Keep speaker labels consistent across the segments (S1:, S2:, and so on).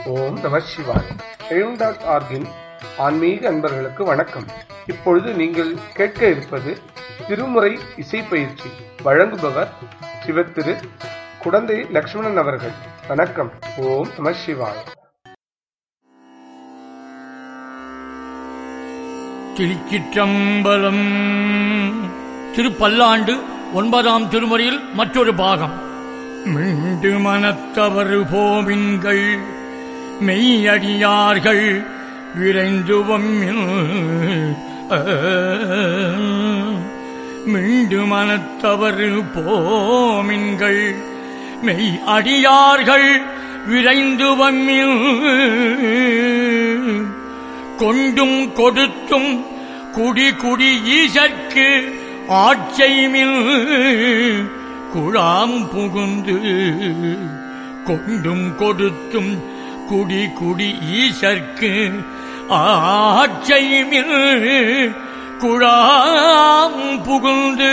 S1: ஓம் நம சிவாய். எழும்.org-இன் ஆன்மீக அன்பர்களுக்கு வணக்கம். இப்பொழுது நீங்கள் கேட்க இருப்பது திருமுறை இசைப்பயிற்சி. வழங்குபவர் சிவத்திரு குடந்தை லட்சுமணன் அவர்கள். வணக்கம். ஓம் நம சிவாய்.
S2: திருச்சிற்றம்பலம். திருப்பல்லாண்டு 9ஆம் திருமுறையில் மற்றொரு பாகம். மிண்டு மனத்தவர் போமின்கள் மெய்யடியார்கள் விரைந்துவம்மில். மிண்டு மனத்தவர் போமின்கள் மெய் அடியார்கள் விரைந்துவம்மில். கொண்டும் கொடுத்தும் குடி குடி ஈசற்கு ஆட்சைமில் குழாம் புகுந்து. கொண்டும் கொடுத்தும் குடி குடி ஈசற்கு ஆட்சைமில் குழாம் புகுந்து.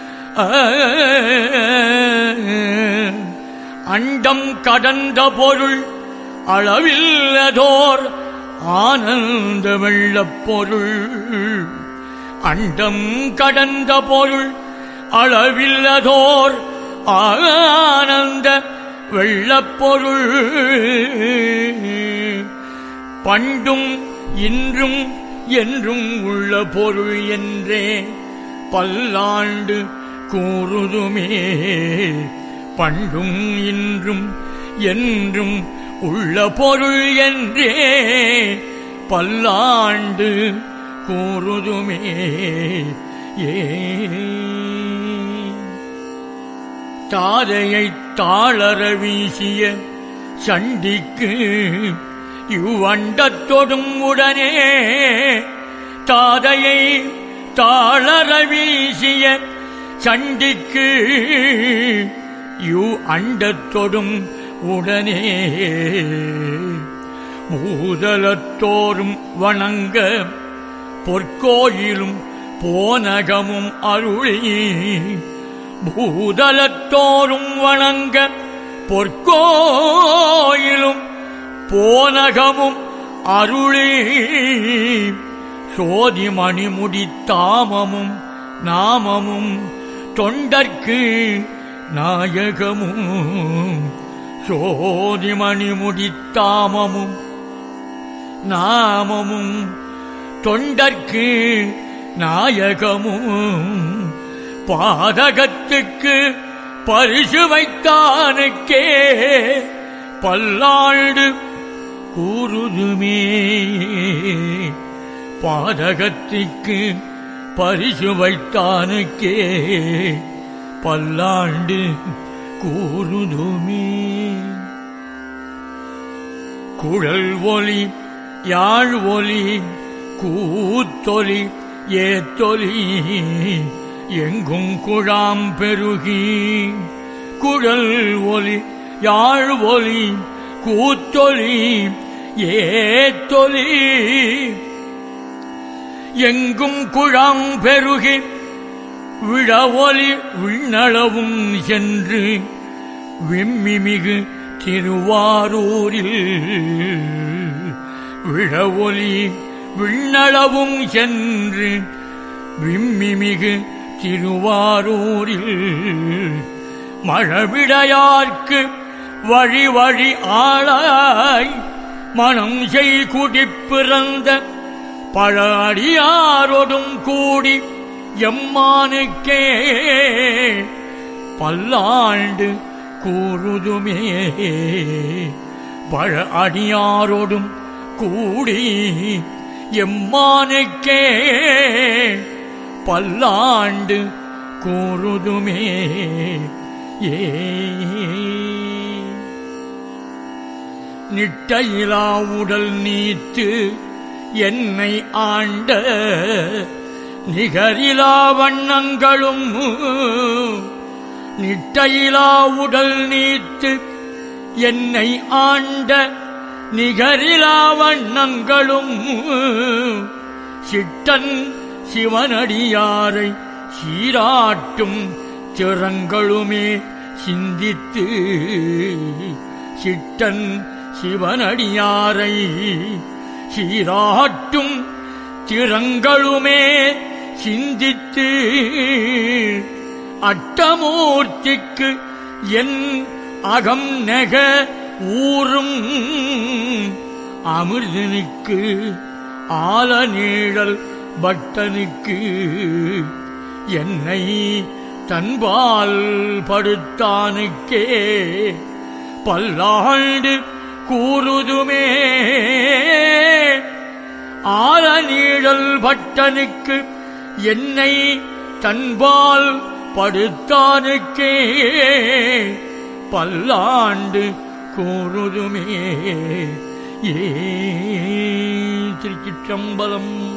S2: அண்டம் கடந்த பொருள் அளவில்லதோர் ஆனந்த வெள்ளப் பொருள். அண்டம் கடந்த பொருள் அளவில்லதோர் ஆனந்த வெள்ளப் பொருள். பண்டும் இன்றும் என்றும் உள்ள பொருள் என்றே பல்லாண்டு கூறுதுமே. பண்டும் இன்றும் என்றும் உள்ள பொருள் என்றே பல்லாண்டு கூறுதுமே. தாதையைத் தாளர வீசிய சண்டிக்கு இவ்வண்டத்தொடும் உடனே. தாதையை தாளர வீசிய சண்டிக்கு அண்டத்தொடும் உடனே. பூதலத்தோறும் வணங்க பொற்கோயிலும் போனகமும் அருளி. பூதலத்தோறும் வணங்க பொற்கோயிலும் போனகமும் அருளி. சோதி மணிமுடி தாமமும் நாமமும் தொண்டர்க்கு நாயகமும். சோதி மணிமுடி தாமமும் நாமமும் தொண்டர்க்கு நாயகமும். பாதகத்துக்கு பரிசு வைத்தானுக்கே பல்லாண்டு கூறுதுமே. பாதகத்துக்கு பரிசு வைத்தானுக்கே பல்லாண்டு கூறுதுமே. குழல் ஒலி யாழ் ஒலி கூத்தொலி ஏத்தொலி எங்கும் குழாம் பெருகி. குழல் ஒலி யாழ் ஒலி கூத்தொலி ஏத்தொலி எங்கும் குழாம் பெருகி. விழவொலி விண்ணளவும் சென்று விம்மிமிகு திருவாரூரில். விழவொலி விண்ணளவும் சென்று விம்மிமிகு திருவாரூரில். மழவிடையார்க்கு வழி வழி ஆளாய் மனம் செய் குடிப்பிறந்த பழ அடியாரோடும் கூடி எம்மானுக்கே பல்லாண்டு கூறுதுமே. பழ அடியாரோடும் கூடி எம்மானுக்கே பல்லாண்டு கூறுதுமே. நிட்டையிலா உடல் நீத்து என்னை ஆண்ட நிகரிலா வண்ணங்களும். நிட்டையிலா உடல் நீத்து என்னை ஆண்ட நிகரிலா வண்ணங்களும். சிட்டன் சிவனடியாரை சீராட்டும் திறங்களுமே சிந்தித்து சிட்டன் சிவனடியாரை சீராட்டும் திறங்களுமே சிந்தித்து அட்டமூர்த்திக்கு என் அகம் நெக ஊரும் அமிர்தனுக்கு ஆல நீழல் பட்டனுக்கு என்னை தன்பால் படுத்தானுக்கே பல்லாண்டு கூறுதுமே. ஆல நீழல் பட்டனுக்கு என்னை தன்பால் படுத்தானுக்கே பல்லாண்டு கூறுதுமே. திருச்சிற்றம்பலம்.